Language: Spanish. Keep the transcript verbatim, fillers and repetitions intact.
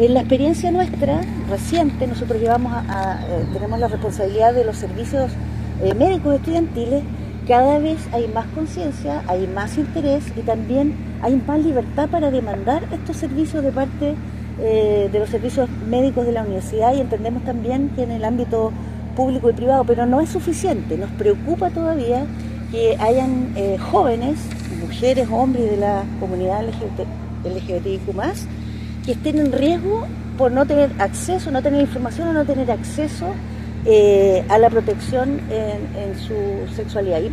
En la experiencia nuestra, reciente, nosotros llevamos a, a, eh, tenemos la responsabilidad de los servicios eh, médicos estudiantiles. Cada vez hay más conciencia, hay más interés y también hay más libertad para demandar estos servicios de parte eh, de los servicios médicos de la universidad, y entendemos también que en el ámbito público y privado, pero no es suficiente. Nos preocupa todavía que hayan eh, jóvenes, mujeres, hombres de la comunidad L G B T I Q más, que estén en riesgo por no tener acceso, no tener información o no tener acceso eh, a la protección en, en su sexualidad.